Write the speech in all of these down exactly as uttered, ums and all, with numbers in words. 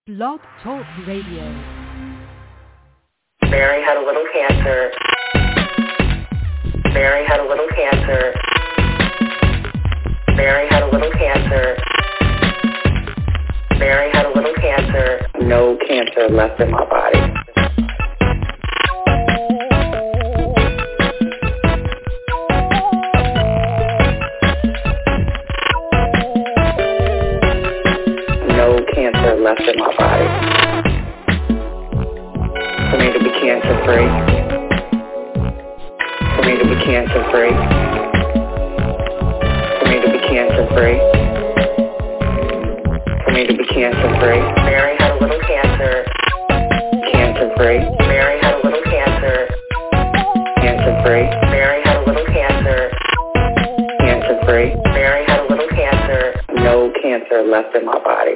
Blog Talk Radio. Mary had a little cancer. Mary had a little cancer. Mary had a little cancer. Mary had a little cancer. No cancer left in my body. No cancer left in my body. For me to be cancer free. For me to be cancer free. For me to be cancer free. For me to be cancer free. Mary had a little cancer. Cancer free. Mary had a little cancer. Cancer free. Mary had a little cancer. Cancer free. Mary had a little cancer. No cancer left in my body.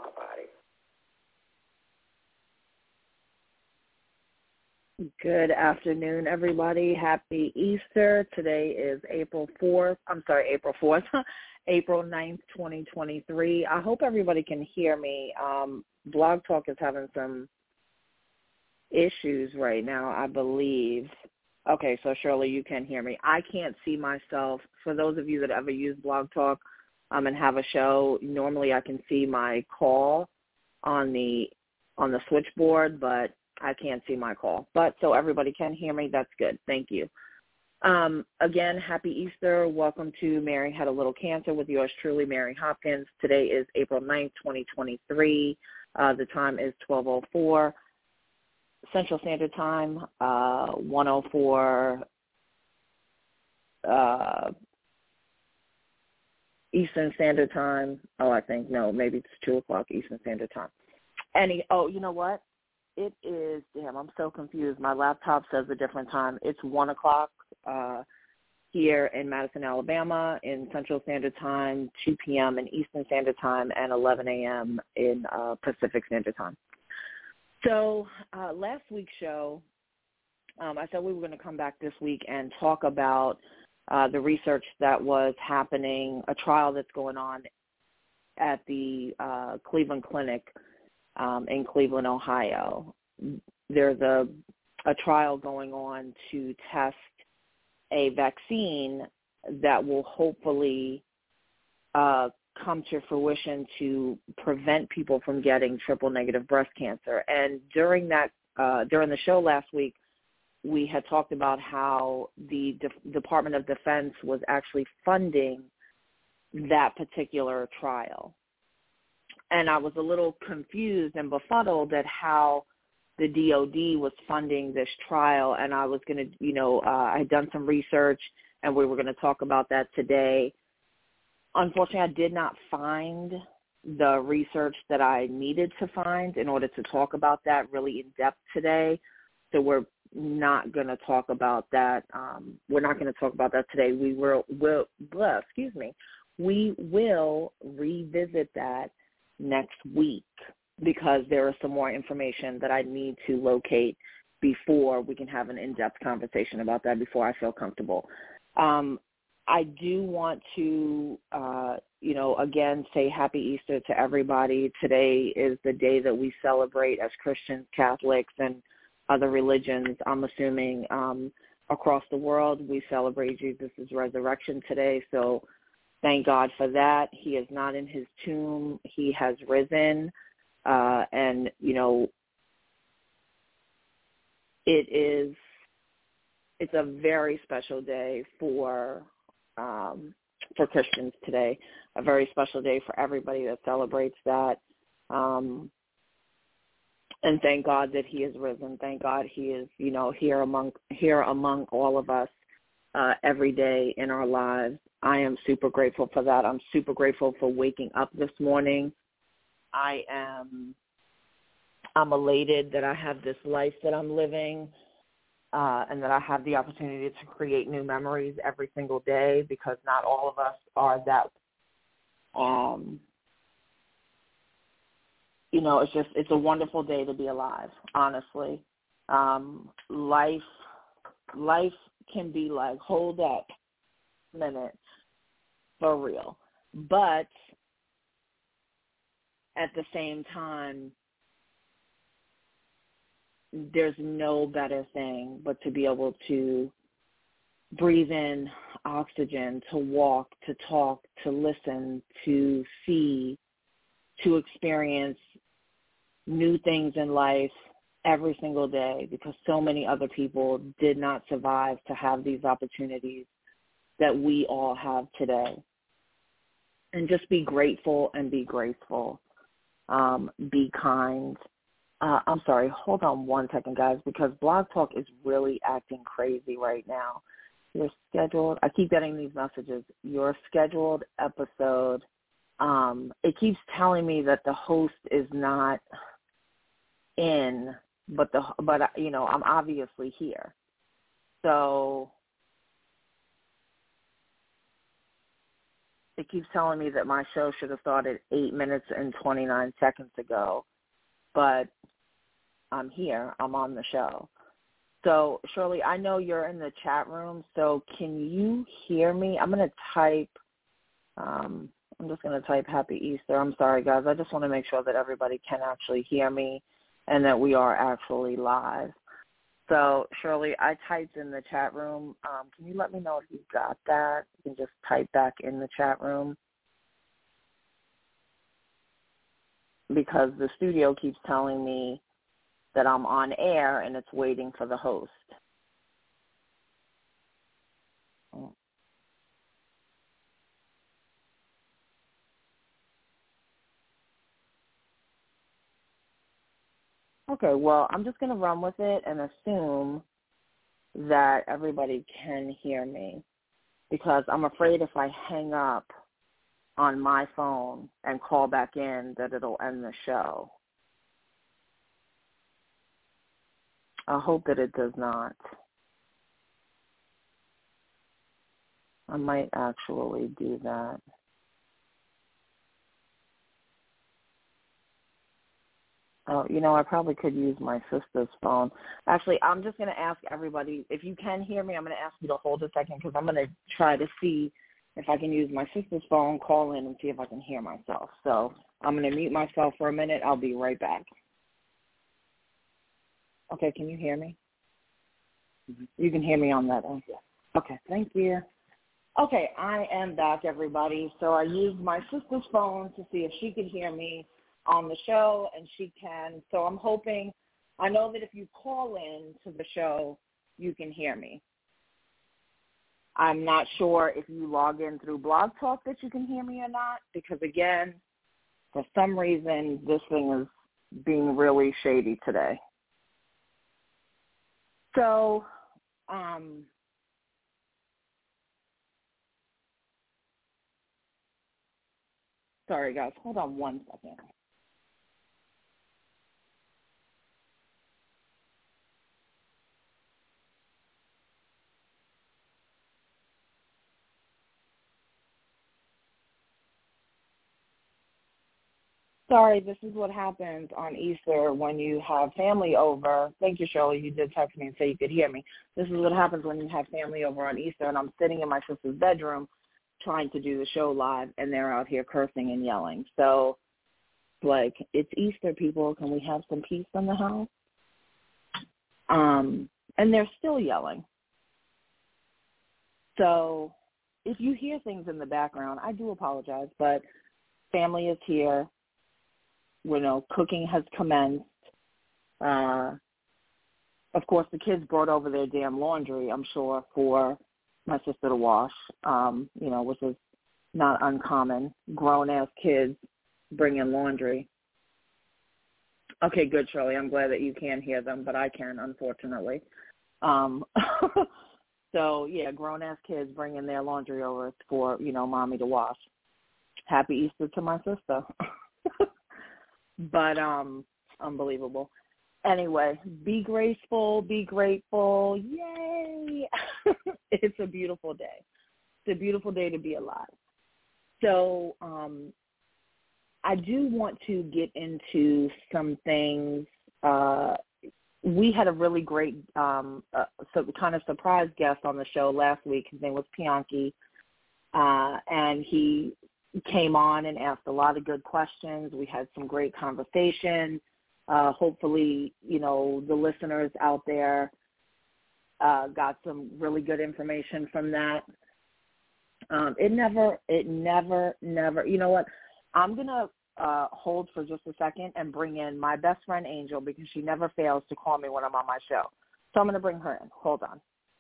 Good afternoon, everybody. Happy Easter. Today is April fourth. I'm sorry, April fourth, April ninth, twenty twenty-three. I hope everybody can hear me. Um, Blog Talk is having some issues right now, I believe. Okay, so Shirley, you can hear me. I can't see myself. For those of you that ever use Blog Talk um, and have a show, normally I can see my call on the on the switchboard, but I can't see my call. But so everybody can hear me. That's good. Thank you. Um, again, happy Easter. Welcome to Mary Had a Little Cancer with yours truly, Mary Hopkins. Today is April ninth, twenty twenty-three. Uh, the time is twelve oh four Central Standard Time, uh, one oh four uh, Eastern Standard Time. Oh, I think, no, maybe it's two o'clock Eastern Standard Time. Any, oh, you know what? It is, damn, I'm so confused. My laptop says a different time. It's one o'clock uh, here in Madison, Alabama, in Central Standard Time, two p.m. in Eastern Standard Time, and eleven a.m. in uh, Pacific Standard Time. So uh, last week's show, um, I said we were going to come back this week and talk about uh, the research that was happening, a trial that's going on at the uh, Cleveland Clinic Um, in Cleveland, Ohio. There's a, a trial going on to test a vaccine that will hopefully uh, come to fruition to prevent people from getting triple-negative breast cancer. And during that, uh, during the show last week, we had talked about how the De- Department of Defense was actually funding that particular trial. And I was a little confused and befuddled at how the D O D was funding this trial. And I was going to, you know, uh, I had done some research, and we were going to talk about that today. Unfortunately, I did not find the research that I needed to find in order to talk about that really in depth today. So we're not going to talk about that. Um, we're not going to talk about that today. We will, will blah, excuse me, we will revisit that next week, because there is some more information that I need to locate before we can have an in-depth conversation about that, before I feel comfortable. Um, I do want to, uh, you know, again, say happy Easter to everybody. Today is the day that we celebrate as Christians, Catholics, and other religions, I'm assuming, um, across the world. We celebrate Jesus' resurrection today, so thank God for that. He is not in his tomb. He has risen. Uh, and, you know, it is, it's a very special day for, um, for Christians today, a very special day for everybody that celebrates that. Um, and thank God that he is risen. Thank God he is, you know, here among, here among all of us uh, every day in our lives. I am super grateful for that. I'm super grateful for waking up this morning. I am, I'm elated that I have this life that I'm living, uh, and that I have the opportunity to create new memories every single day, because not all of us are that, um, you know, it's just, it's a wonderful day to be alive, honestly. Um, life, life can be like, hold up a minute. For real. But at the same time, there's no better thing but to be able to breathe in oxygen, to walk, to talk, to listen, to see, to experience new things in life every single day, because so many other people did not survive to have these opportunities that we all have today. And just be grateful and be graceful. Um, be kind. Uh, I'm sorry, hold on one second, guys, because Blog Talk is really acting crazy right now. Your scheduled, I keep getting these messages, your scheduled episode, um, it keeps telling me that the host is not in, but, the but you know, I'm obviously here. So it keeps telling me that my show should have started eight minutes and twenty-nine seconds ago, but I'm here. I'm on the show. So, Shirley, I know you're in the chat room, so can you hear me? I'm going to type, um, I'm just going to type Happy Easter. I'm sorry, guys. I just want to make sure that everybody can actually hear me and that we are actually live. So, Shirley, I typed in the chat room. Um, can you let me know if you got that? You can just type back in the chat room, because the studio keeps telling me that I'm on air and it's waiting for the host. Okay, well, I'm just going to run with it and assume that everybody can hear me, because I'm afraid if I hang up on my phone and call back in that it'll end the show. I hope that it does not. I might actually do that. Oh, you know, I probably could use my sister's phone. Actually, I'm just going to ask everybody, if you can hear me, I'm going to ask you to hold a second, because I'm going to try to see if I can use my sister's phone, call in, and see if I can hear myself. So I'm going to mute myself for a minute. I'll be right back. Okay, can you hear me? Mm-hmm. You can hear me on that end. Yeah. Okay, thank you. Okay, I am back, everybody. So I used my sister's phone to see if she could hear me on the show, and she can. So I'm hoping, I know that if you call in to the show, you can hear me. I'm not sure if you log in through Blog Talk that you can hear me or not, because, again, for some reason, this thing is being really shady today. So, um, sorry, guys. Hold on one second. Sorry, this is what happens on Easter when you have family over. Thank you, Shirley. You did text me and say you could hear me. This is what happens when you have family over on Easter, and I'm sitting in my sister's bedroom trying to do the show live, and they're out here cursing and yelling. So, like, it's Easter, people. Can we have some peace in the house? Um, and they're still yelling. So if you hear things in the background, I do apologize, but family is here. You know, cooking has commenced. Uh, of course, the kids brought over their damn laundry, I'm sure, for my sister to wash, um, you know, which is not uncommon. Grown-ass kids bring in laundry. Okay, good, Shirley. I'm glad that you can hear them, but I can, unfortunately. Um, so, yeah, grown-ass kids bring in their laundry over for, you know, mommy to wash. Happy Easter to my sister. But um, unbelievable. Anyway, be graceful, be grateful. Yay! It's a beautiful day. It's a beautiful day to be alive. So um, I do want to get into some things. Uh, we had a really great um, uh, so kind of surprise guest on the show last week. His name was Pianki, uh, and he came on and asked a lot of good questions. We had some great conversations. Uh, hopefully, you know, the listeners out there uh, got some really good information from that. Um, it never, it never, never, you know what? I'm going to uh, hold for just a second and bring in my best friend, Angel, because she never fails to call me when I'm on my show. So I'm going to bring her in. Hold on.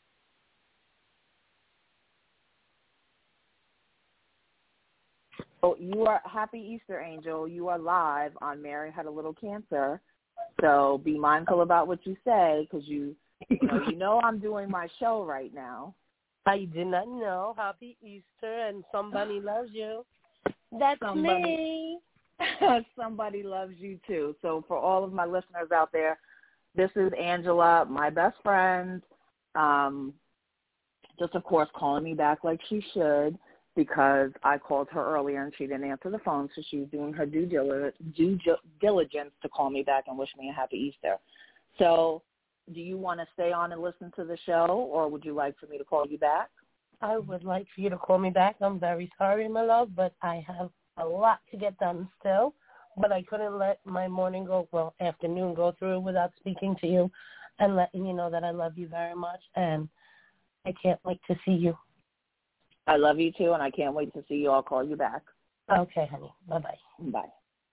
So you are, happy Easter, Angel. You are live on Mary Had a Little Cancer. So be mindful about what you say, because you, you know, you know I'm doing my show right now. I did not know. Happy Easter, and somebody loves you. That's somebody, me. Somebody loves you too. So for all of my listeners out there, this is Angela, my best friend. Um, just, of course, calling me back like she should, because I called her earlier and she didn't answer the phone, so she's doing her due diligence to call me back and wish me a happy Easter. So do you want to stay on and listen to the show, or would you like for me to call you back? I would like for you to call me back. I'm very sorry, my love, but I have a lot to get done still. But I couldn't let my morning go, well, afternoon go through without speaking to you and letting you know that I love you very much, and I can't wait to see you. I love you too, and I can't wait to see you. I'll call you back. Okay, honey. Bye-bye. Bye.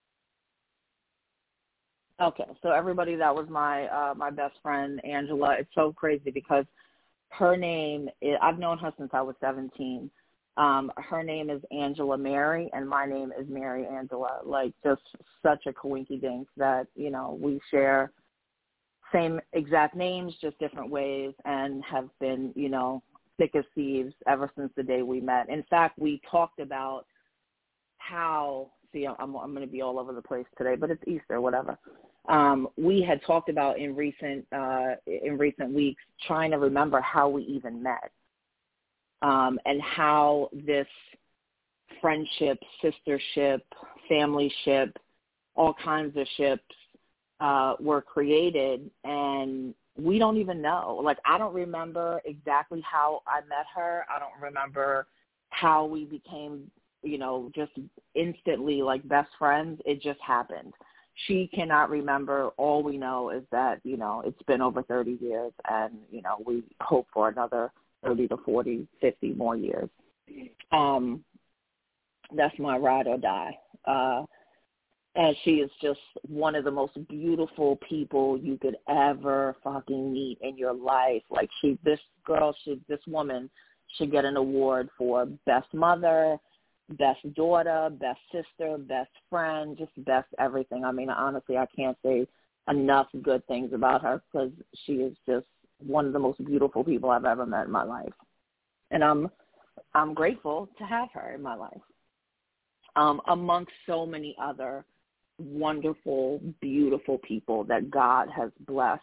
Okay, so everybody, that was my uh, my best friend, Angela. It's so crazy because her name, is, I've known her since I was seventeen. Um, her name is Angela Mary, and my name is Mary Angela. Like, just such a coinkydink that, you know, we share same exact names, just different ways, and have been, you know, thick as thieves ever since the day we met. In fact, we talked about how, see, I'm, I'm going to be all over the place today, but it's Easter, whatever. Um, we had talked about in recent uh, in recent weeks trying to remember how we even met, um, and how this friendship, sistership, familyship, all kinds of ships uh, were created, and we don't even know. Like, I don't remember exactly how I met her. I don't remember how we became, you know, just instantly like best friends. It just happened. She cannot remember. All we know is that, you know, it's been over thirty years, and, you know, we hope for another thirty to forty, fifty more years. Um, that's my ride or die. Uh, And she is just one of the most beautiful people you could ever fucking meet in your life. Like, she, this girl should, this woman should get an award for best mother, best daughter, best sister, best friend, just best everything. I mean, honestly, I can't say enough good things about her, because she is just one of the most beautiful people I've ever met in my life. And I'm, I'm grateful to have her in my life, um, amongst so many other wonderful, beautiful people that God has blessed,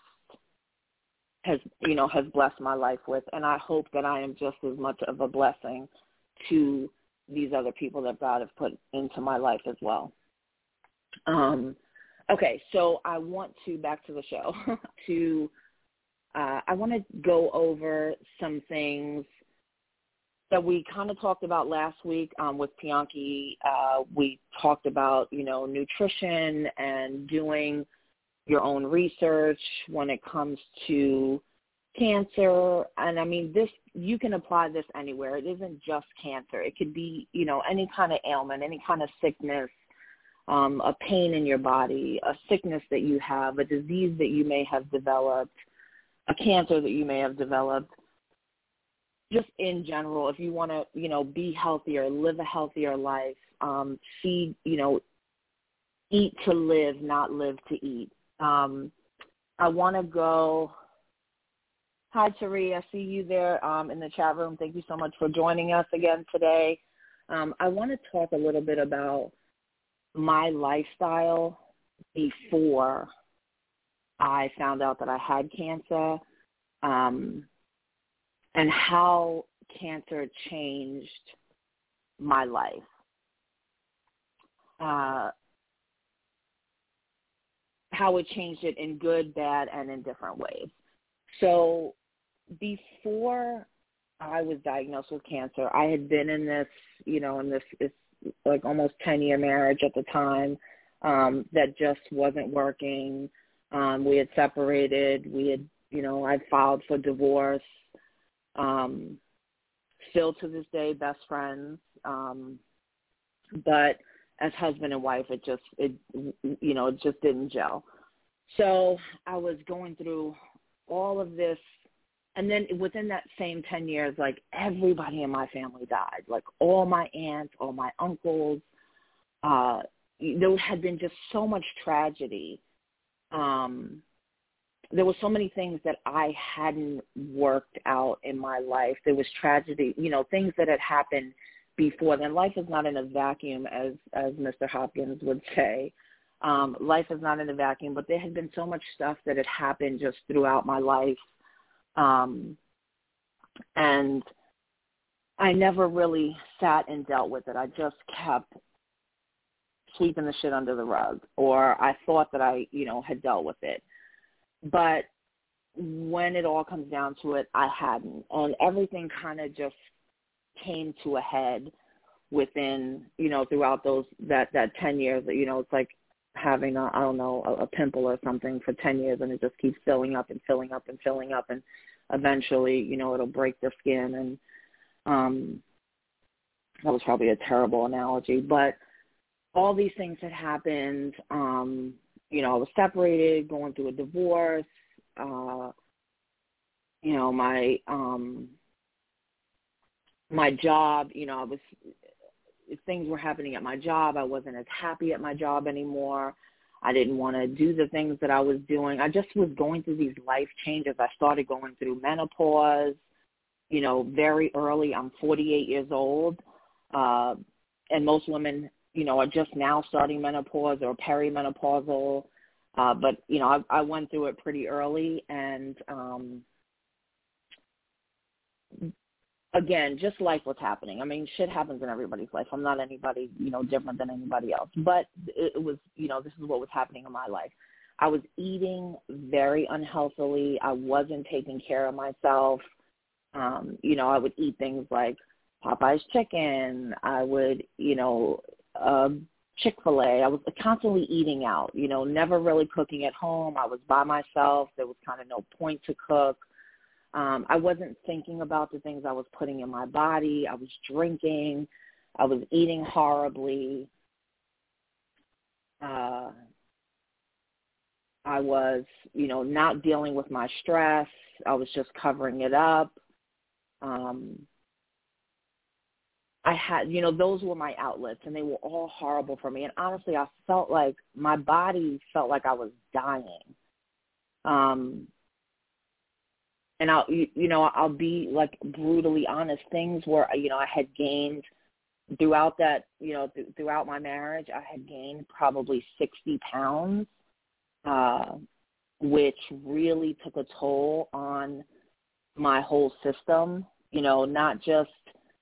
has, you know, has blessed my life with. And I hope that I am just as much of a blessing to these other people that God has put into my life as well. Um, okay, so I want to, back to the show, to, uh, I want to go over some things that we kind of talked about last week um, with Pianki. Uh, we talked about, you know, nutrition and doing your own research when it comes to cancer. And, I mean, this, you can apply this anywhere. It isn't just cancer. It could be, you know, any kind of ailment, any kind of sickness, um, a pain in your body, a sickness that you have, a disease that you may have developed, a cancer that you may have developed. Just in general, if you want to, you know, be healthier, live a healthier life, um, feed, you know, eat to live, not live to eat. Um, I want to go. Hi, Tari. I see you there um, in the chat room. Thank you so much for joining us again today. Um, I want to talk a little bit about my lifestyle before I found out that I had cancer. Um, and how cancer changed my life. Uh, how it changed it in good, bad, and in different ways. So before I was diagnosed with cancer, I had been in this, you know, in this, this like almost ten-year marriage at the time. um, that just wasn't working. Um, we had separated. We had, you know, I filed for divorce. Um, still to this day, best friends. Um, but as husband and wife, it just, it, you know, it just didn't gel. So I was going through all of this. And then within that same ten years, like everybody in my family died, like all my aunts, all my uncles. Uh, there had been just so much tragedy. Um, there were so many things that I hadn't worked out in my life. There was tragedy, you know, things that had happened before then. Life is not in a vacuum, as, as Mister Hopkins would say. Um, life is not in a vacuum, but there had been so much stuff that had happened just throughout my life. Um, and I never really sat and dealt with it. I just kept sweeping the shit under the rug, or I thought that I, you know, had dealt with it. But when it all comes down to it, I hadn't. And everything kind of just came to a head within, you know, throughout those, that, that ten years, you know, it's like having a, I don't know, a, a pimple or something for ten years, and it just keeps filling up and filling up and filling up. And eventually, you know, it'll break the skin. And um, that was probably a terrible analogy, but all these things had happened. Um, you know, I was separated, going through a divorce. Uh, you know, my um, my job, you know, I was, things were happening at my job. I wasn't as happy at my job anymore. I didn't want to do the things that I was doing. I just was going through these life changes. I started going through menopause, you know, very early. I'm forty-eight years old, uh, and most women, you know, are just now starting menopause or perimenopausal. Uh, but, you know, I, I went through it pretty early. And, um, again, just life was happening. I mean, shit happens in everybody's life. I'm not anybody, you know, different than anybody else. But it, it was, you know, this is what was happening in my life. I was eating very unhealthily. I wasn't taking care of myself. Um, you know, I would eat things like Popeye's chicken. I would, you know, uh, Chick-fil-A. I was constantly eating out, you know, never really cooking at home. I was by myself. There was kind of no point to cook. Um, I wasn't thinking about the things I was putting in my body. I was drinking. I was eating horribly. Uh, I was, you know, not dealing with my stress. I was just covering it up. Um, I had, you know, those were my outlets, and they were all horrible for me. And honestly, I felt like my body felt like I was dying. Um, and I'll, you, you know, I'll be like brutally honest. Things were, you know, I had gained throughout that, you know, th- throughout my marriage, I had gained probably sixty pounds, uh, which really took a toll on my whole system. You know, not just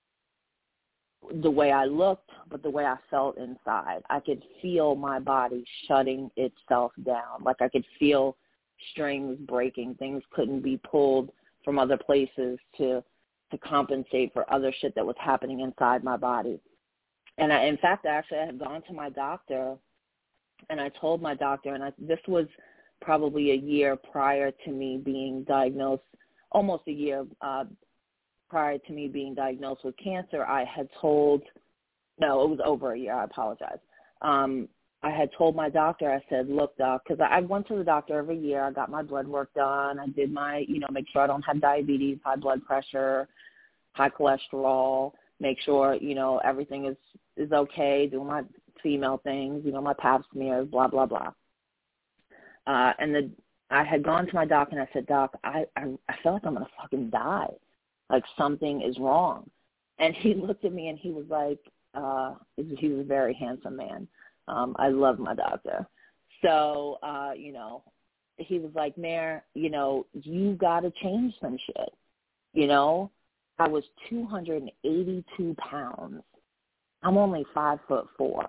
the way I looked, but the way I felt inside. I could feel my body shutting itself down. Like I could feel strings breaking. Things couldn't be pulled from other places to to compensate for other shit that was happening inside my body. And I, in fact, actually, I had gone to my doctor, and I told my doctor, and I, this was probably a year prior to me being diagnosed, almost a year uh, prior to me being diagnosed with cancer. I had told, no, it was over a year, I apologize. Um, I had told my doctor, I said, look, doc, because I went to the doctor every year. I got my blood work done. I did my, you know, make sure I don't have diabetes, high blood pressure, high cholesterol, make sure, you know, everything is, is okay, do my female things, you know, my pap smears, blah, blah, blah. Uh, and the, I had gone to my doc, and I said, doc, I, I, I feel like I'm going to fucking die. Like something is wrong. And he looked at me, and he was like, uh, he was a very handsome man. Um, I love my doctor. So, uh, you know, he was like, Mare, you know, you got to change some shit. You know, I was two hundred eighty-two pounds. I'm only five foot four.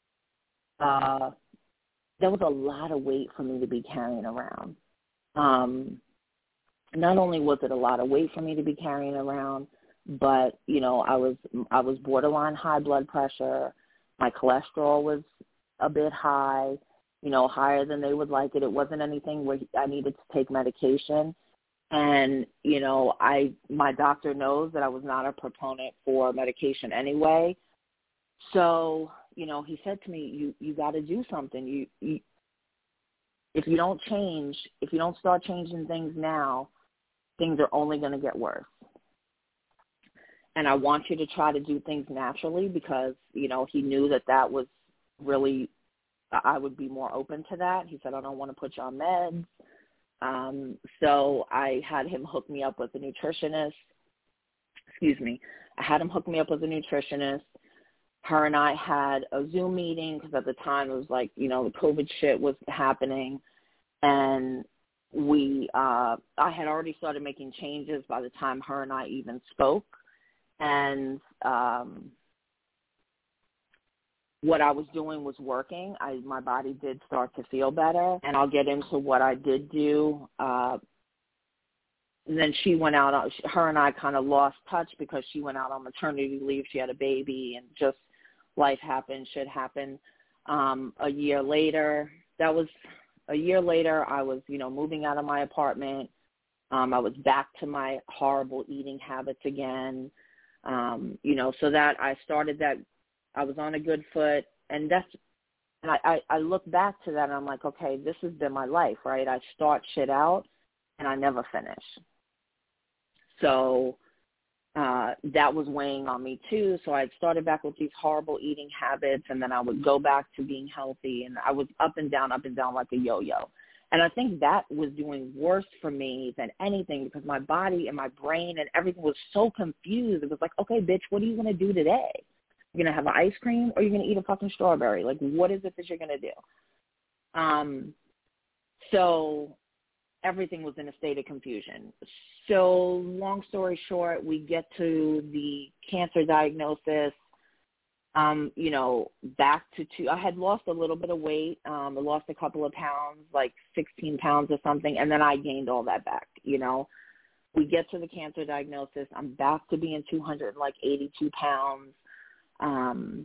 Uh, there was a lot of weight for me to be carrying around. Um, not only was it a lot of weight for me to be carrying around, but, you know, I was, I was borderline high blood pressure. My cholesterol was a bit high, you know, higher than they would like it. It wasn't anything where I needed to take medication. And, you know, I my doctor knows that I was not a proponent for medication anyway. So, you know, he said to me, you, you got to do something. You, you, if you don't change, if you don't start changing things now, things are only going to get worse. And I want you to try to do things naturally because, you know, he knew that that was really, I would be more open to that. He said, I don't want to put you on meds. Um, so I had him hook me up with a nutritionist. Excuse me. I had him hook me up with a nutritionist. Her and I had a Zoom meeting because at the time it was like, you know, the COVID shit was happening. And we, uh, I had already started making changes by the time her and I even spoke. And um, what I was doing was working. I, my body did start to feel better, and I'll get into what I did do. Uh, and then she went out, her and I kind of lost touch because she went out on maternity leave. She had a baby, and just life happened, shit happened. Um, a year later, that was a year later, I was, you know, moving out of my apartment. Um, I was back to my horrible eating habits again. Um, you know, so that I started that, I was on a good foot, and that's, and I, I, I look back to that and I'm like, okay, this has been my life, right? I start shit out and I never finish. So uh, that was weighing on me too. So I started back with these horrible eating habits, and then I would go back to being healthy, and I was up and down, up and down like a yo-yo. And I think that was doing worse for me than anything because my body and my brain and everything was so confused. It was like, okay, bitch, what are you going to do today? You're going to have an ice cream or you're going to eat a fucking strawberry? Like, what is it that you're going to do? Um, so everything was in a state of confusion. So long story short, we get to the cancer diagnosis. Um, you know, back to two, I had lost a little bit of weight. Um, I lost a couple of pounds, like sixteen pounds or something, and then I gained all that back, you know. We get to the cancer diagnosis. I'm back to being two hundred eighty-two pounds. Um,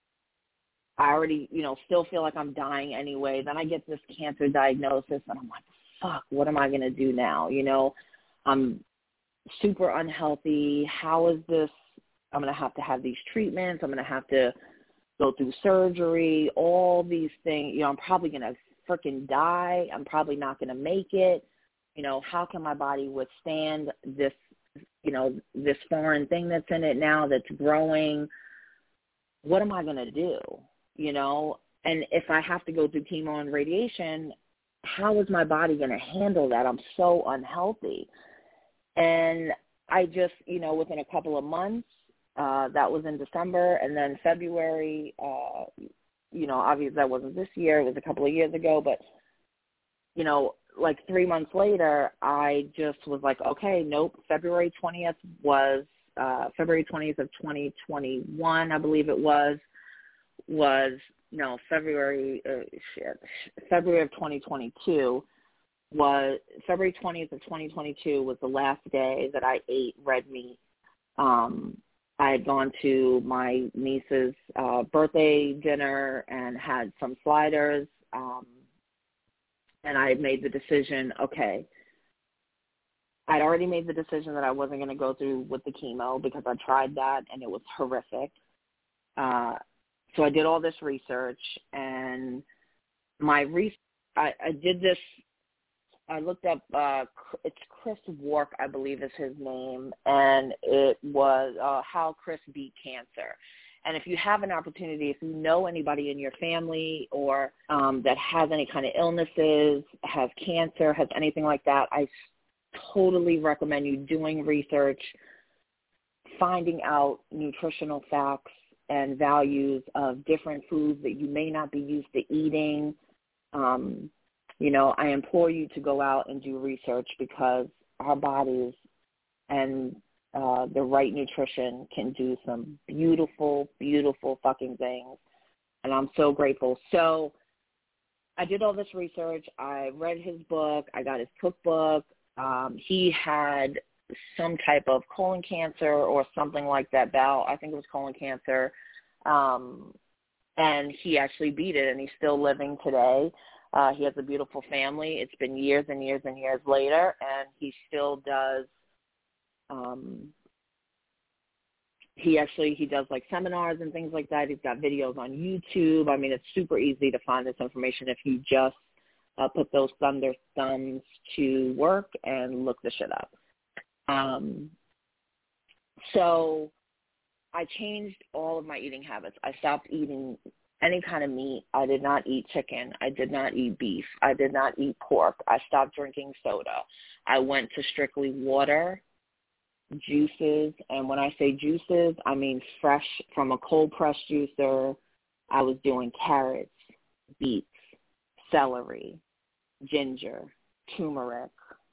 I already, you know, still feel like I'm dying anyway. Then I get this cancer diagnosis, and I'm like, fuck, what am I going to do now? You know, I'm super unhealthy. How is this? I'm going to have to have these treatments. I'm going to have to go through surgery, all these things. You know, I'm probably going to freaking die. I'm probably not going to make it. You know, how can my body withstand this, you know, this foreign thing that's in it now that's growing? What am I going to do? You know, and if I have to go through chemo and radiation, how is my body going to handle that? I'm so unhealthy. And I just, you know, within a couple of months, Uh, that was in December, and then February, uh, you know, obviously that wasn't this year. It was a couple of years ago, but, you know, like three months later, I just was like, okay, nope, February twentieth was, uh, February twentieth of twenty twenty-one, I believe it was, was, no, February, uh, shit, February of twenty twenty-two was, February twentieth of twenty twenty-two was the last day that I ate red meat. Um, I had gone to my niece's uh, birthday dinner and had some sliders, um, and I had made the decision, okay, I'd already made the decision that I wasn't going to go through with the chemo because I tried that and it was horrific. Uh, so I did all this research, and my re- I, I did this, I looked up, uh, it's Chris Wark, I believe is his name, and it was uh, How Chris Beat Cancer. And if you have an opportunity, if you know anybody in your family or um, that has any kind of illnesses, has cancer, has anything like that, I totally recommend you doing research, finding out nutritional facts and values of different foods that you may not be used to eating. Um, You know, I implore you to go out and do research because our bodies and uh, the right nutrition can do some beautiful, beautiful fucking things. And I'm so grateful. So I did all this research. I read his book. I got his cookbook. Um, he had some type of colon cancer or something like that, Bowel. I think it was colon cancer. Um, and he actually beat it, and he's still living today. Uh, he has a beautiful family. It's been years and years and years later, and he still does um, – he actually – he does, like, seminars and things like that. He's got videos on YouTube. I mean, it's super easy to find this information if you just uh, put those thunder thumbs to work and look the shit up. Um, so I changed all of my eating habits. I stopped eating any kind of meat. I did not eat chicken. I did not eat beef. I did not eat pork. I stopped drinking soda. I went to strictly water, juices, and when I say juices, I mean fresh from a cold-pressed juicer. I was doing carrots, beets, celery, ginger, turmeric,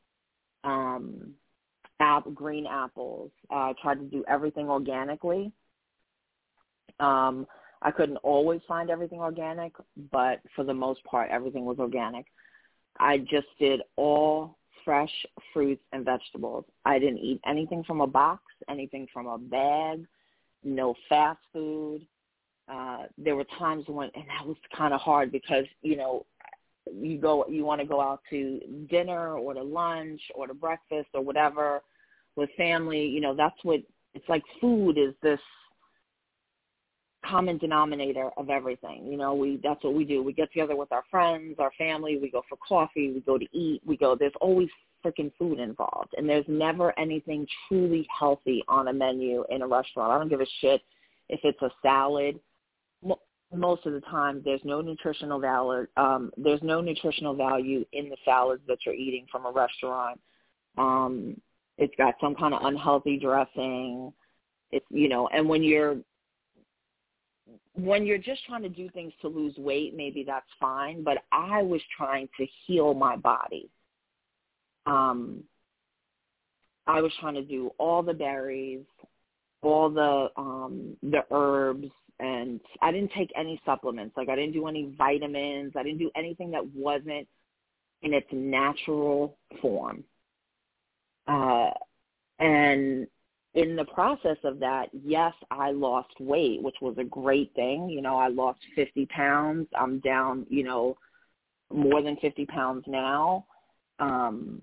um, apple, green apples. Uh, I tried to do everything organically. Um, I couldn't always find everything organic, but for the most part, everything was organic. I just did all fresh fruits and vegetables. I didn't eat anything from a box, anything from a bag, no fast food. Uh, there were times when, and that was kind of hard because, you know, you go, you want to go out to dinner or to lunch or to breakfast or whatever with family. You know, that's what, it's like food is this common denominator of everything. You know, we, that's what we do. We get together with our friends, our family, we go for coffee, we go to eat, we go, there's always freaking food involved. And there's never anything truly healthy on a menu in a restaurant. I don't give a shit if it's a salad. Most of the time, there's no nutritional value. Um, there's no nutritional value in the salads that you're eating from a restaurant. Um, it's got some kind of unhealthy dressing. It's, you know, and when you're when you're just trying to do things to lose weight, maybe that's fine. But I was trying to heal my body. Um, I was trying to do all the berries, all the um, the herbs. And I didn't take any supplements. Like I didn't do any vitamins. I didn't do anything that wasn't in its natural form. Uh, and in the process of that, yes, I lost weight, which was a great thing. You know, I lost fifty pounds. I'm down, you know, more than fifty pounds now. Um,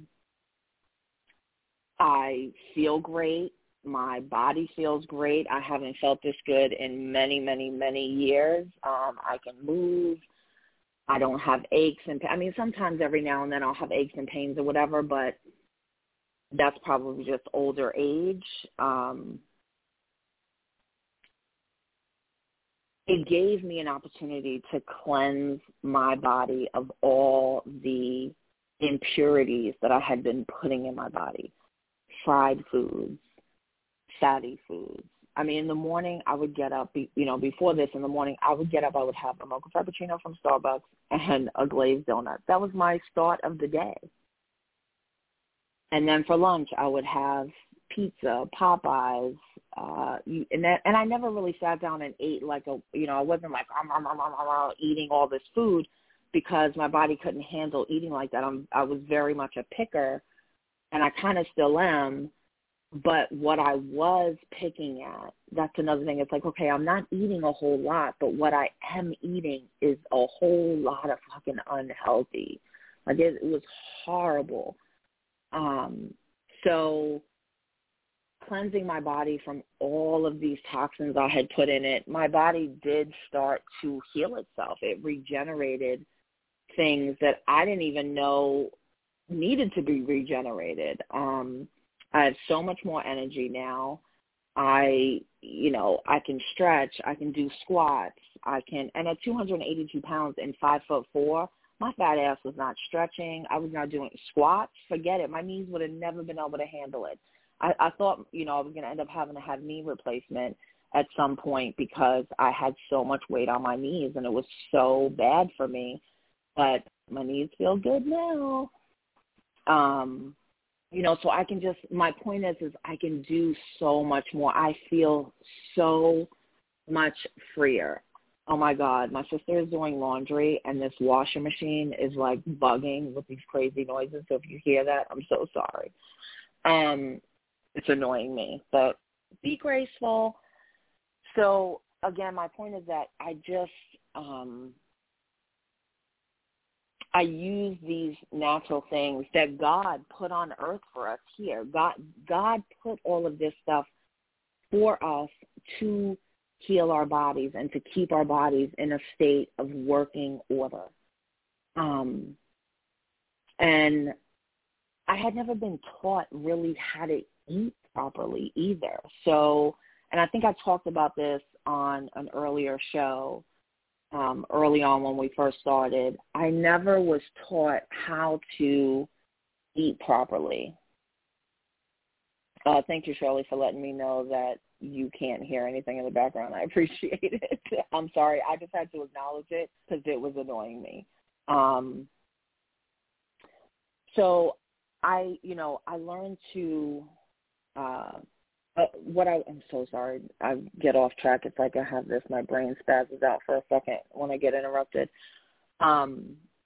I feel great. My body feels great. I haven't felt this good in many, many, many years. Um, I can move. I don't have aches and I mean, sometimes every now and then I'll have aches and pains or whatever, but that's probably just older age. Um, it gave me an opportunity to cleanse my body of all the impurities that I had been putting in my body. Fried foods, fatty foods. I mean, in the morning, I would get up, you know, before this, in the morning, I would get up, I would have a mocha frappuccino from Starbucks and a glazed donut. That was my start of the day. And then for lunch, I would have pizza, Popeyes, uh, and that, and I never really sat down and ate like a, you know, I wasn't like um, um, um, um, um, eating all this food because my body couldn't handle eating like that. I'm, I was very much a picker, and I kind of still am. But what I was picking at, that's another thing. It's like, okay, I'm not eating a whole lot, but what I am eating is a whole lot of fucking unhealthy. Like it, it was horrible. Um, so cleansing my body from all of these toxins I had put in it, my body did start to heal itself. It regenerated things that I didn't even know needed to be regenerated. Um, I have so much more energy now. I, you know, I can stretch. I can do squats. I can, and at two hundred eighty-two pounds and five foot four, my fat ass was not stretching. I was not doing squats. Forget it. My knees would have never been able to handle it. I, I thought, you know, I was going to end up having to have knee replacement at some point because I had so much weight on my knees and it was so bad for me. But my knees feel good now. Um, you know, so I can just, my point is, is I can do so much more. I feel so much freer. Oh, my God. My sister is doing laundry, and this washing machine is, like, bugging with these crazy noises. So if you hear that, I'm so sorry. Um, it's annoying me. But be graceful. So again, my point is that I just, um, I use these natural things that God put on earth for us here. God, God put all of this stuff for us to heal our bodies and to keep our bodies in a state of working order. Um, and I had never been taught really how to eat properly either. So, and I think I talked about this on an earlier show, um, early on when we first started. I never was taught how to eat properly. Uh, thank you, Shirley, for letting me know that you can't hear anything in the background. I appreciate it. I'm sorry. I just had to acknowledge it because it was annoying me. Um, so I, you know, I learned to, uh, uh, what I, I'm so sorry. I get off track. It's like I have this, my brain spazzes out for a second when I get interrupted. Um,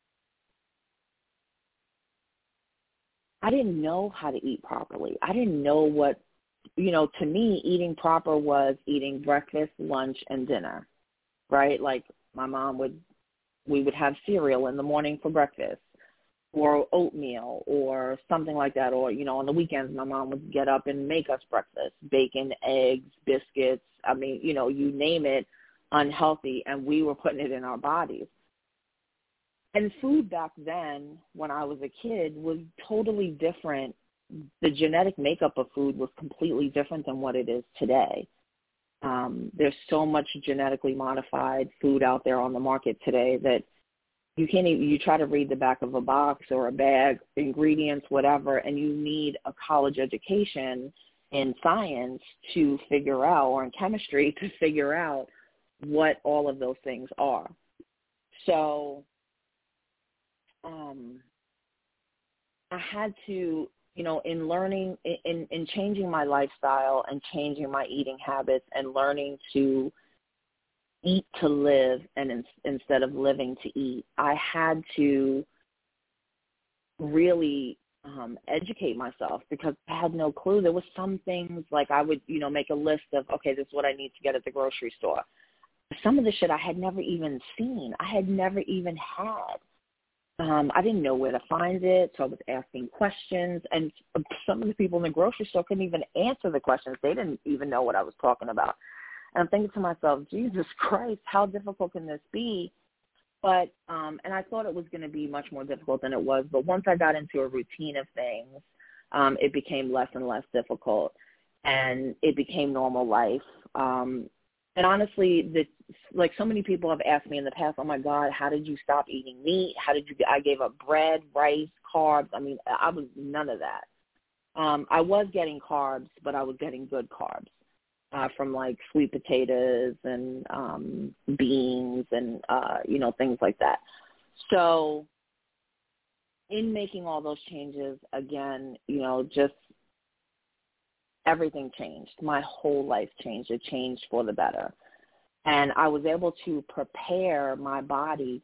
I didn't know how to eat properly. I didn't know what, you know, to me, eating proper was eating breakfast, lunch, and dinner, right? Like my mom would, we would have cereal in the morning for breakfast or oatmeal or something like that. Or, you know, on the weekends, my mom would get up and make us breakfast, bacon, eggs, biscuits. I mean, you know, you name it, unhealthy, and we were putting it in our bodies. And food back then, when I was a kid, was totally different. The genetic makeup of food was completely different than what it is today. Um, there's so much genetically modified food out there on the market today that you can't even, you try to read the back of a box or a bag, ingredients, whatever, and you need a college education in science to figure out, or in chemistry to figure out what all of those things are. So um, I had to, you know, in learning, in, in changing my lifestyle and changing my eating habits and learning to eat to live and in, instead of living to eat, I had to really um, educate myself because I had no clue. There was some things like I would, you know, make a list of, okay, this is what I need to get at the grocery store. Some of the shit I had never even seen. I had never even had. Um, I didn't know where to find it, so I was asking questions, and some of the people in the grocery store couldn't even answer the questions. They didn't even know what I was talking about. And I'm thinking to myself, Jesus Christ, how difficult can this be? But, um, and I thought it was going to be much more difficult than it was, but once I got into a routine of things, um, it became less and less difficult, and it became normal life. Um, And honestly, the, like so many people have asked me in the past, oh, my God, how did you stop eating meat? How did you – I gave up bread, rice, carbs. I mean, I was none of that. Um, I was getting carbs, but I was getting good carbs uh, from, like, sweet potatoes and um, beans and, uh, you know, things like that. So in making all those changes, again, you know, just everything changed. My whole life changed. It changed for the better. And I was able to prepare my body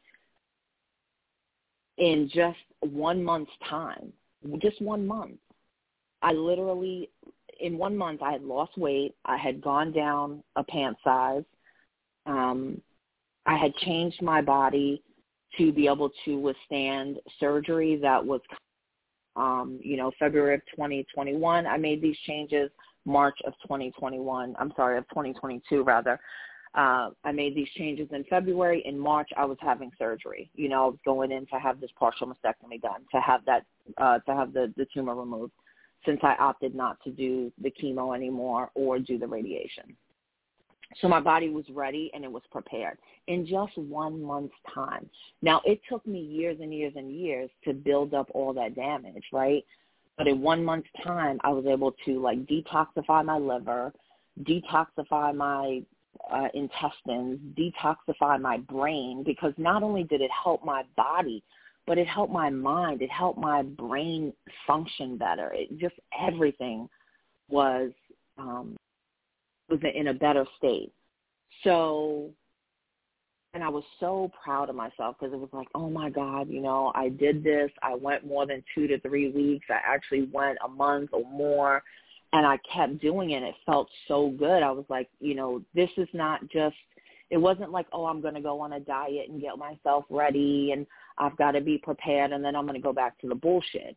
in just one month's time, just one month. I literally, in one month, I had lost weight. I had gone down a pant size. Um, I had changed my body to be able to withstand surgery that was Um, you know, February of twenty twenty-one, I made these changes. March of twenty twenty-one, I'm sorry, of twenty twenty-two rather. Uh, I made these changes in February. In March, I was having surgery. You know, I was going in to have this partial mastectomy done, to have that, uh, to have the, the tumor removed, since I opted not to do the chemo anymore or do the radiation. So my body was ready and it was prepared in just one month's time. Now, it took me years and years and years to build up all that damage, right? But in one month's time, I was able to, like, detoxify my liver, detoxify my uh, intestines, detoxify my brain, because not only did it help my body, but it helped my mind. It helped my brain function better. It just everything was um, was in a better state. So, and I was so proud of myself because it was like, oh, my God, you know, I did this. I went more than two to three weeks. I actually went a month or more. and I kept doing it. It felt so good. I was like, you know, this is not just, it wasn't like, oh, I'm going to go on a diet and get myself ready and I've got to be prepared and then I'm going to go back to the bullshit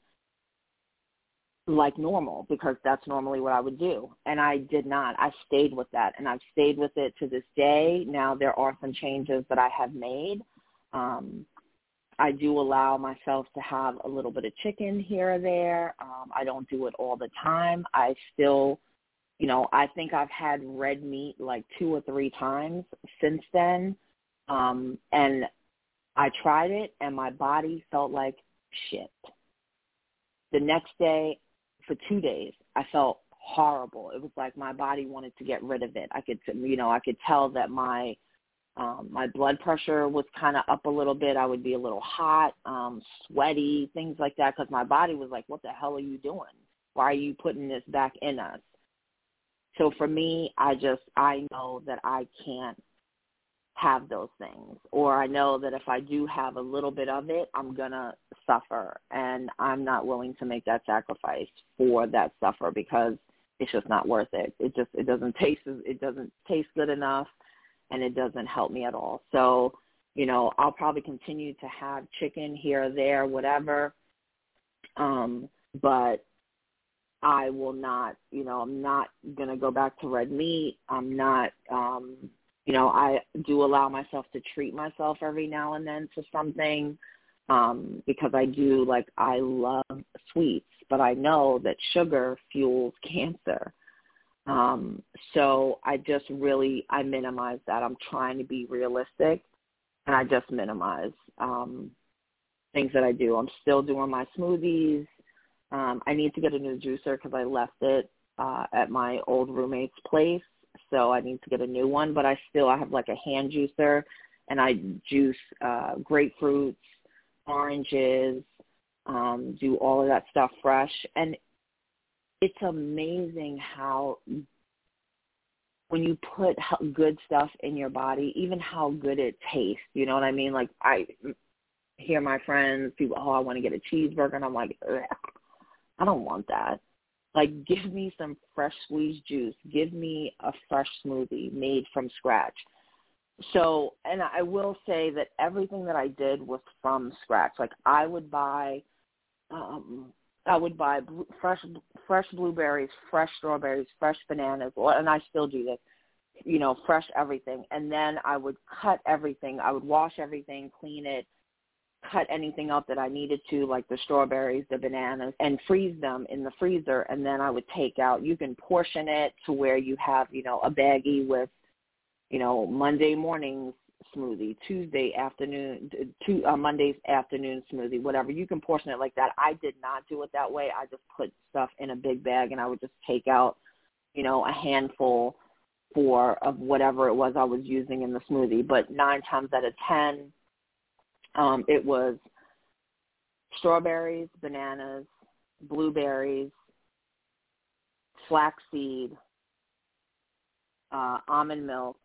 like normal, because that's normally what I would do. And I did not. I stayed with that, and I've stayed with it to this day. Now there are some changes that I have made. Um, I do allow myself to have a little bit of chicken here or there. Um, I don't do it all the time. I still, you know, I think I've had red meat like two or three times since then. Um, and I tried it, and my body felt like shit. The next day, for two days, I felt horrible. It was like my body wanted to get rid of it. I could, you know, I could tell that my um, my blood pressure was kind of up a little bit. I would be a little hot, um, sweaty, things like that, because my body was like, what the hell are you doing? Why are you putting this back in us? So for me, I just, I know that I can't have those things, or I know that if I do have a little bit of it, I'm going to suffer, and I'm not willing to make that sacrifice for that suffer, because it's just not worth it. It just, it doesn't taste, it doesn't taste good enough, and it doesn't help me at all. So, you know, I'll probably continue to have chicken here or there, whatever, um, but I will not, you know, I'm not going to go back to red meat. I'm not, um, You know, I do allow myself to treat myself every now and then to something, um, because I do, like, I love sweets, but I know that sugar fuels cancer. Um, so I just really, I minimize that. I'm trying to be realistic, and I just minimize um, things that I do. I'm still doing my smoothies. Um, I need to get a new juicer because I left it uh, at my old roommate's place. So I need to get a new one, but I still, I have like a hand juicer, and I juice uh, grapefruits, oranges, um, do all of that stuff fresh. And it's amazing how when you put good stuff in your body, even how good it tastes, you know what I mean? Like I hear my friends, people, oh, I want to get a cheeseburger, and I'm like, ugh, I don't want that. Like, give me some fresh squeezed juice. Give me a fresh smoothie made from scratch. So, and I will say that everything that I did was from scratch. Like, I would buy, um, I would buy blue, fresh, fresh blueberries, fresh strawberries, fresh bananas, and I still do this. You know, fresh everything, and then I would cut everything. I would wash everything, clean it, cut anything up that I needed to, like the strawberries, the bananas, and freeze them in the freezer. And then I would take out, you can portion it to where you have, you know, a baggie with, you know, Monday morning smoothie, Tuesday afternoon, two, uh, Monday's afternoon smoothie, whatever. You can portion it like that. I did not do it that way. I just put stuff in a big bag, and I would just take out, you know, a handful for of whatever it was I was using in the smoothie. But nine times out of ten, Um, it was strawberries, bananas, blueberries, flaxseed, uh, almond milk,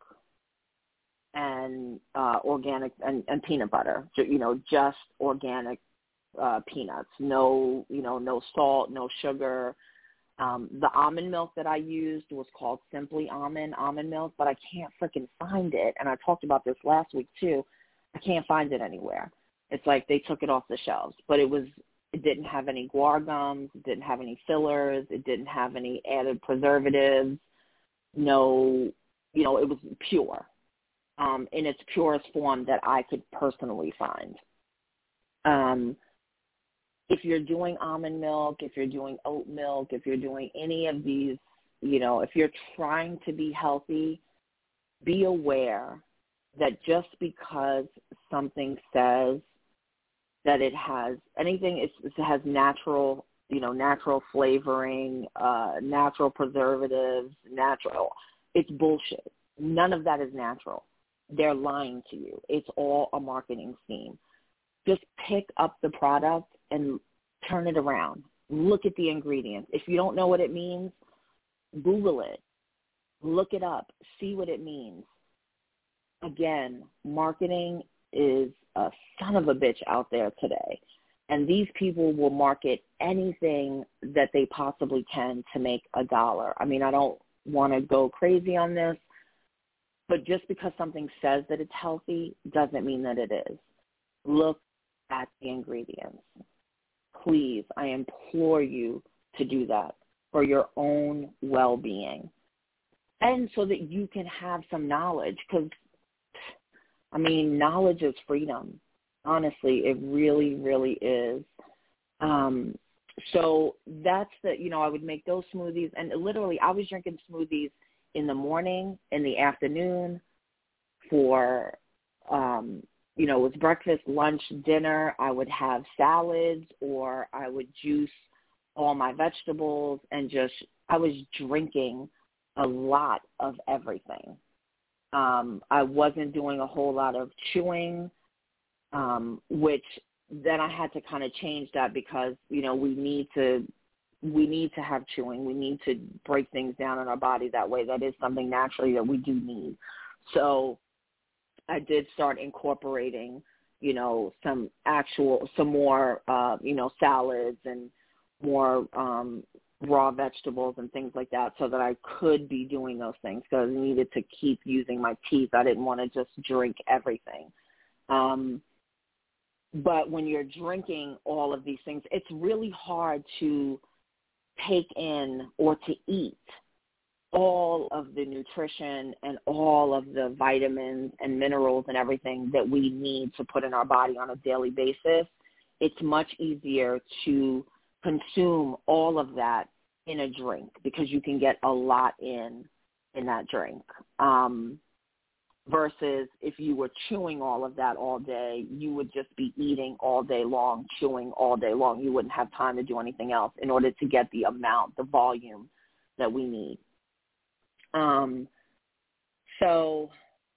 and uh, organic and, and peanut butter. You know, just organic uh, peanuts. No, you know, no salt, no sugar. Um, the almond milk that I used was called Simply Almond almond milk, but I can't freaking find it. And I talked about this last week too. I can't find it anywhere. It's like they took it off the shelves, but it was, it didn't have any guar gums, it didn't have any fillers, it didn't have any added preservatives, no, you know, it was pure, um, in its purest form that I could personally find. Um, if you're doing almond milk, if you're doing oat milk, if you're doing any of these, you know, if you're trying to be healthy, be aware that just because something says that it has anything, it's, it has natural, you know, natural flavoring, uh, natural preservatives, natural, it's bullshit. None of that is natural. They're lying to you. It's all a marketing scheme. Just pick up the product and turn it around. Look at the ingredients. If you don't know what it means, Google it. Look it up. See what it means. Again, marketing is a son of a bitch out there today. And these people will market anything that they possibly can to make a dollar. I mean, I don't want to go crazy on this, but just because something says that it's healthy doesn't mean that it is. Look at the ingredients. Please, I implore you to do that for your own well-being. And so that you can have some knowledge, because, I mean, knowledge is freedom. Honestly, it really, really is. Um, so that's the, you know, I would make those smoothies. And literally, I was drinking smoothies in the morning, in the afternoon, for, um, you know, it was breakfast, lunch, dinner. I would have salads, or I would juice all my vegetables, and just, I was drinking a lot of everything. Um, I wasn't doing a whole lot of chewing. Um, which then I had to kind of change that, because, you know, we need to we need to have chewing. We need to break things down in our body that way. That is something naturally that we do need. So I did start incorporating, you know, some actual, some more, uh, you know, salads and more um, raw vegetables and things like that, so that I could be doing those things, because I needed to keep using my teeth. I didn't want to just drink everything. Um, But when you're drinking all of these things, it's really hard to take in or to eat all of the nutrition and all of the vitamins and minerals and everything that we need to put in our body on a daily basis. It's much easier to consume all of that in a drink, because you can get a lot in in that drink. Um Versus if you were chewing all of that all day, you would just be eating all day long, chewing all day long. You wouldn't have time to do anything else in order to get the amount, the volume that we need. Um, so,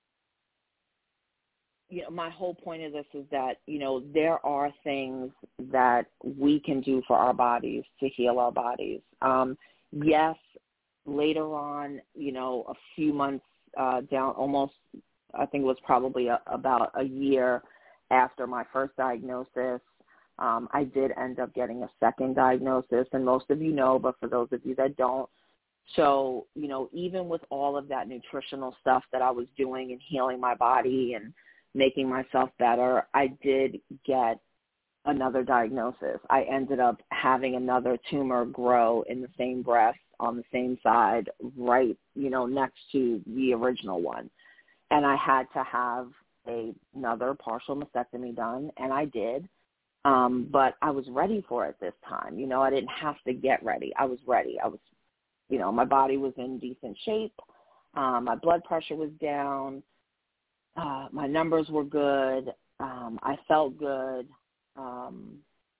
you know, my whole point of this is that, you know, there are things that we can do for our bodies to heal our bodies. Um, yes, later on, you know, a few months Uh, down almost, I think it was probably a, about a year after my first diagnosis, um, I did end up getting a second diagnosis, and most of you know, but for those of you that don't, so, you know, even with all of that nutritional stuff that I was doing and healing my body and making myself better, I did get another diagnosis. I ended up having another tumor grow in the same breast on the same side, right, you know, next to the original one. And I had to have a, another partial mastectomy done, and I did. Um, but I was ready for it this time. You know, I didn't have to get ready. I was ready. I was, you know, my body was in decent shape. Um, my blood pressure was down. Uh, my numbers were good. Um, I felt good. Um,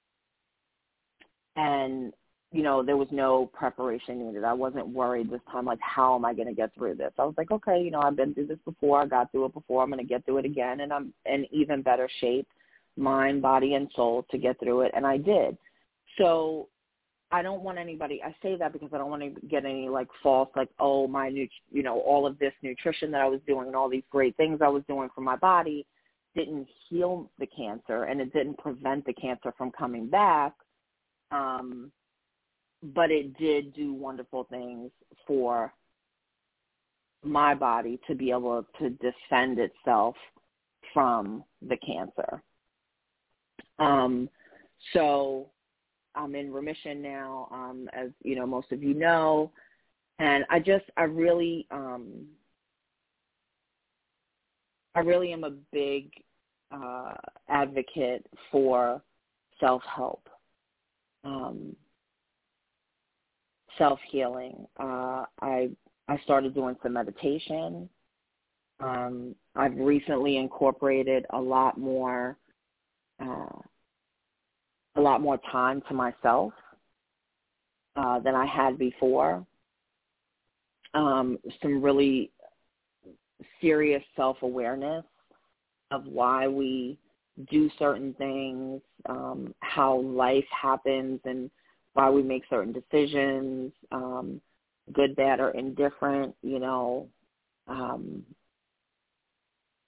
and, you know, there was no preparation needed. I wasn't worried this time, like, how am I going to get through this? I was like, okay, you know, I've been through this before. I got through it before. I'm going to get through it again, and I'm in even better shape, mind, body, and soul, to get through it, and I did. So I don't want anybody, I say that because I don't want to get any, like, false, like, oh, my, you know, all of this nutrition that I was doing and all these great things I was doing for my body didn't heal the cancer, and it didn't prevent the cancer from coming back. Um, but it did do wonderful things for my body to be able to defend itself from the cancer. Um, so I'm in remission now, um, as you know, most of you know, and I just, I really, um, I really am a big uh, advocate for self-help. Um, self-healing. Uh, I I started doing some meditation. Um, I've recently incorporated a lot more uh, a lot more time to myself uh, than I had before. Um, some really serious self-awareness of why we do certain things, um, how life happens, and why we make certain decisions, um, good, bad, or indifferent, you know, um,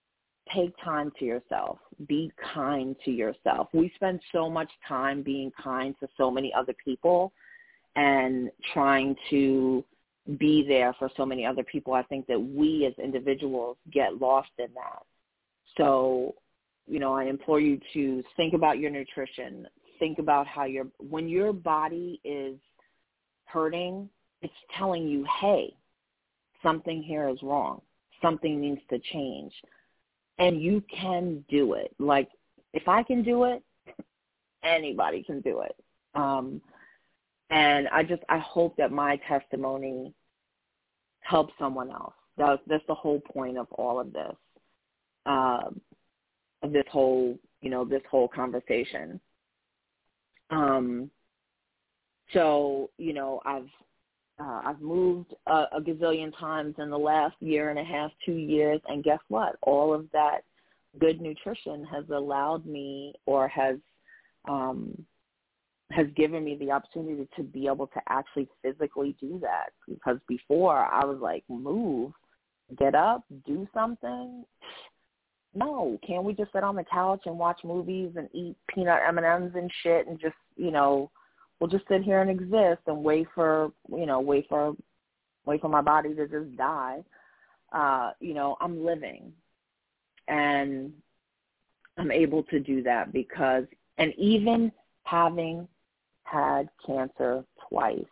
take time to yourself. Be kind to yourself. We spend so much time being kind to so many other people and trying to be there for so many other people. I think that we as individuals get lost in that. So, you know, I implore you to think about your nutrition. Think about how your, when your body is hurting, it's telling you, hey, something here is wrong. Something needs to change. And you can do it. Like, if I can do it, anybody can do it. Um, and I just, I hope that my testimony helps someone else. That, that's the whole point of all of this, uh, of this whole, you know, this whole conversation. Um, so, you know, I've, Uh, I've moved a, a gazillion times in the last year and a half, two years, and guess what? All of that good nutrition has allowed me, or has um, has given me the opportunity to be able to actually physically do that. Because before I was like, move, get up, do something. No, can't we just sit on the couch and watch movies and eat peanut M and M's and shit and just, you know, we'll just sit here and exist and wait for, you know, wait for, wait for my body to just die. Uh, you know, I'm living, and I'm able to do that because, and even having had cancer twice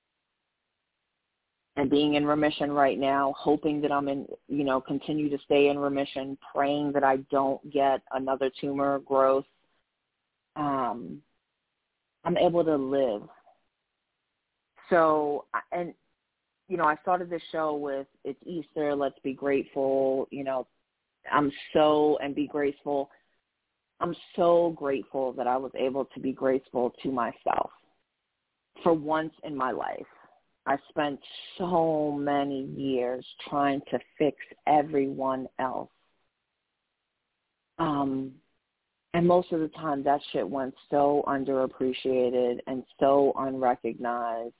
and being in remission right now, hoping that I'm in, you know, continue to stay in remission, praying that I don't get another tumor growth, um, I'm able to live. So, and, you know, I started this show with, it's Easter, let's be grateful. You know, I'm so, and be graceful. I'm so grateful that I was able to be graceful to myself for once in my life. I spent so many years trying to fix everyone else. Um, And most of the time, that shit went so underappreciated and so unrecognized.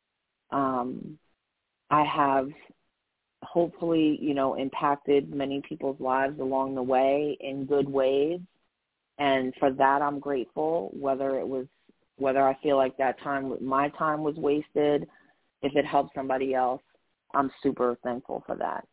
Um, I have hopefully, you know, impacted many people's lives along the way in good ways. And for that, I'm grateful, whether it was, whether I feel like that time, my time was wasted, if it helped somebody else, I'm super thankful for that.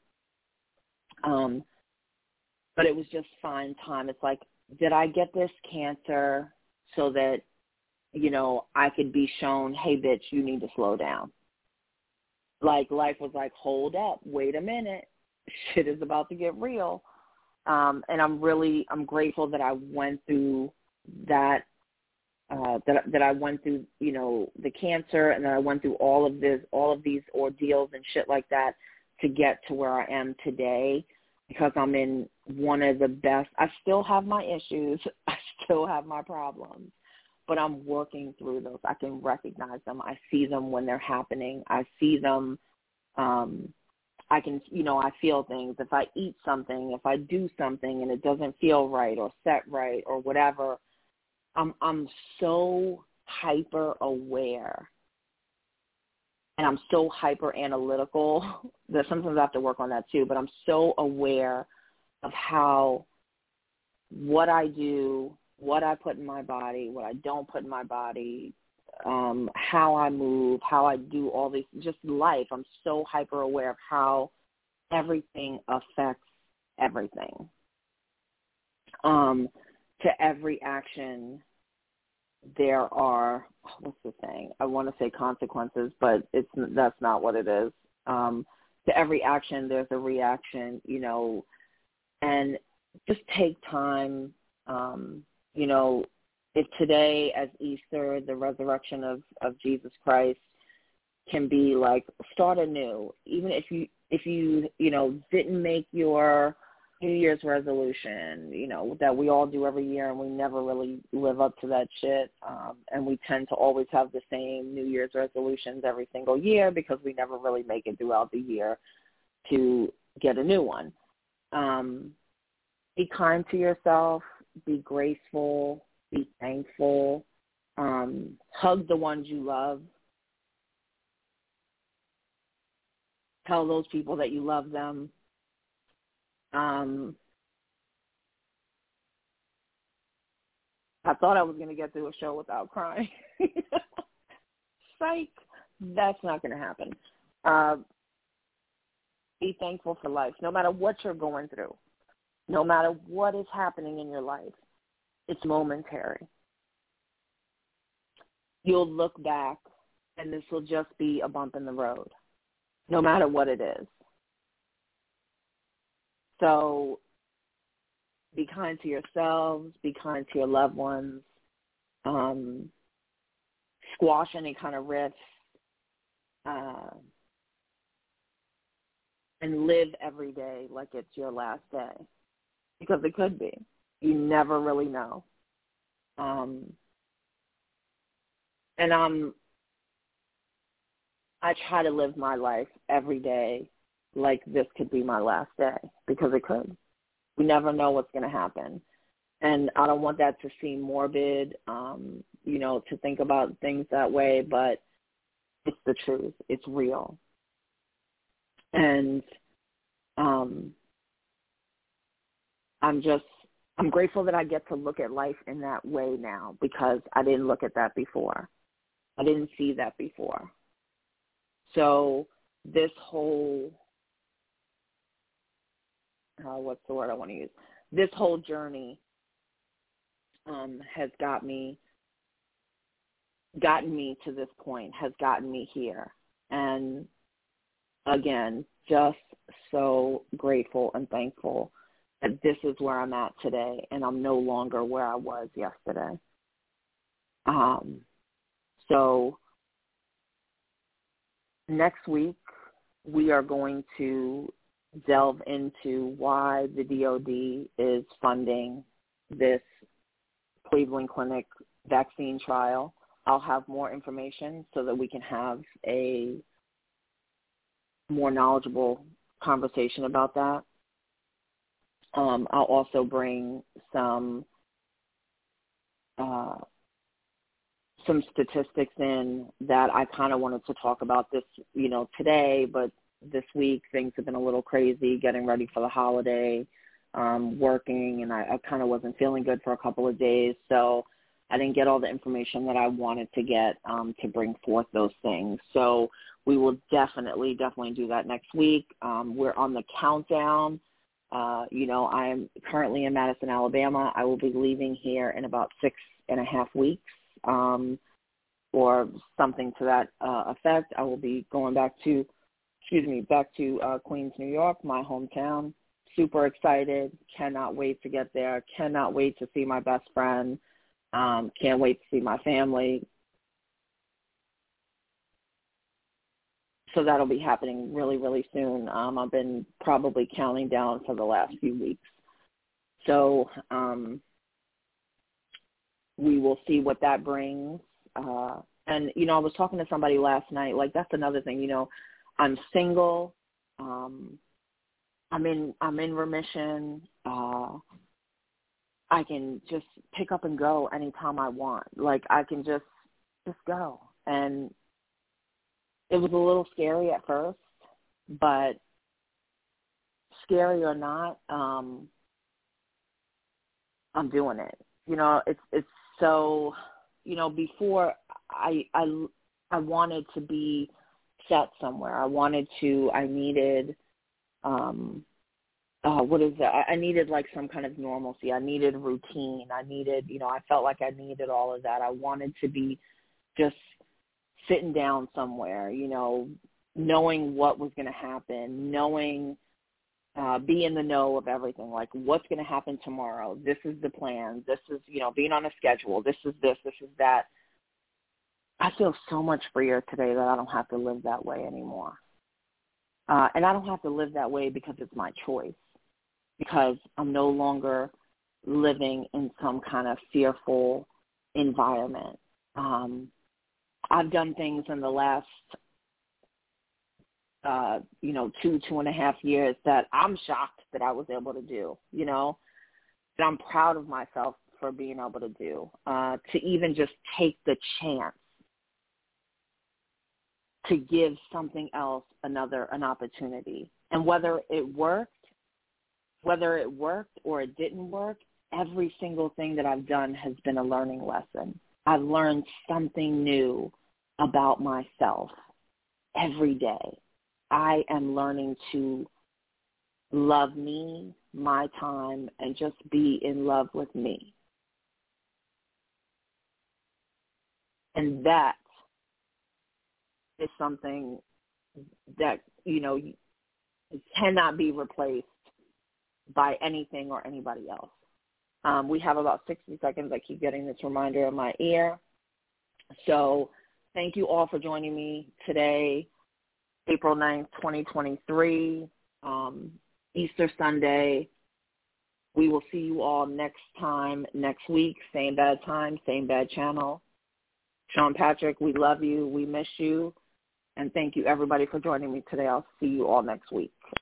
Um, but it was just fine time. It's like, did I get this cancer so that, you know, I could be shown, hey, bitch, you need to slow down? Like, life was like, hold up, wait a minute, shit is about to get real. Um, and I'm really, I'm grateful that I went through that, uh, that that I went through, you know, the cancer, and that I went through all of this, all of these ordeals and shit like that to get to where I am today. Because I'm in one of the best, I still have my issues, I still have my problems, but I'm working through those. I can recognize them. I see them when they're happening. I see them, um, I can, you know, I feel things. If I eat something, if I do something and it doesn't feel right or set right or whatever, I'm, I'm so hyper aware. And I'm so hyper analytical that sometimes I have to work on that too, but I'm so aware of how, what I do, what I put in my body, what I don't put in my body, um, how I move, how I do all these, just life. I'm so hyper aware of how everything affects everything. Um, to every action, there are, what's the saying? I want to say consequences, but it's that's not what it is. Um, to every action, there's a reaction, you know, and just take time. Um, you know, if today as Easter, the resurrection of, of Jesus Christ can be like, start anew. Even if you, if you, you know, didn't make your New Year's resolution, you know, that we all do every year, and we never really live up to that shit. Um, and we tend to always have the same New Year's resolutions every single year because we never really make it throughout the year to get a new one. Um, be kind to yourself, be graceful, be thankful, um, hug the ones you love. Tell those people that you love them. Um, I thought I was going to get through a show without crying. Psych. That's not going to happen. Uh, be thankful for life. No matter what you're going through, no matter what is happening in your life, it's momentary. You'll look back, and this will just be a bump in the road, no matter what it is. So be kind to yourselves, be kind to your loved ones, um, squash any kind of rifts, uh, and live every day like it's your last day, because it could be. You never really know. Um, and I'm, I try to live my life every day like this could be my last day, because it could. We never know what's going to happen. And I don't want that to seem morbid, um, you know, to think about things that way, but it's the truth. It's real. And um, I'm just, I'm grateful that I get to look at life in that way now, because I didn't look at that before. I didn't see that before. So this whole, uh, what's the word I want to use? This whole journey um, has got me, gotten me to this point, has gotten me here. And again, just so grateful and thankful that this is where I'm at today, and I'm no longer where I was yesterday. Um, so next week, we are going to delve into why the D O D is funding this Cleveland Clinic vaccine trial. I'll have more information so that we can have a more knowledgeable conversation about that. Um, I'll also bring some uh, some statistics in that I kind of wanted to talk about this, you know, today, but this week things have been a little crazy, getting ready for the holiday, um, working, and I, I kind of wasn't feeling good for a couple of days, so I didn't get all the information that I wanted to get um, to bring forth those things. So we will definitely, definitely do that next week. Um, we're on the countdown. Uh, you know, I'm currently in Madison, Alabama. I will be leaving here in about six and a half weeks, um, or something to that uh, effect. I will be going back to, excuse me, back to uh, Queens, New York, my hometown. Super excited. Cannot wait to get there. Cannot wait to see my best friend. Um, can't wait to see my family. So that'll be happening really, really soon. Um, I've been probably counting down for the last few weeks. So um, we will see what that brings. Uh, and, you know, I was talking to somebody last night. Like, that's another thing. You know, I'm single. Um, I'm in I'm in remission. Uh, I can just pick up and go anytime I want. Like, I can just just go. And it was a little scary at first, but scary or not, um, I'm doing it. You know, it's it's so, you know, before I I I wanted to be set somewhere. I wanted to, I needed, um, uh, what is that? I needed like some kind of normalcy. I needed routine. I needed, you know, I felt like I needed all of that. I wanted to be just sitting down somewhere, you know, knowing what was going to happen, knowing, uh, be in the know of everything, like what's going to happen tomorrow. This is the plan. This is, you know, being on a schedule. This is this, this is that. I feel so much freer today that I don't have to live that way anymore. Uh, and I don't have to live that way because it's my choice, because I'm no longer living in some kind of fearful environment. Um, I've done things in the last, uh, you know, two, two and a half years that I'm shocked that I was able to do, you know, and I'm proud of myself for being able to do, uh, to even just take the chance to give something else another, an opportunity. And whether it worked, whether it worked or it didn't work, every single thing that I've done has been a learning lesson. I've learned something new about myself every day. I am learning to love me, my time, and just be in love with me. And that is something that, you know, cannot be replaced by anything or anybody else. Um, we have about sixty seconds. I keep getting this reminder in my ear. So thank you all for joining me today, April ninth, twenty twenty-three, um, Easter Sunday. We will see you all next time, next week, same bad time, same bad channel. Sean Patrick, we love you. We miss you. And thank you, everybody, for joining me today. I'll see you all next week.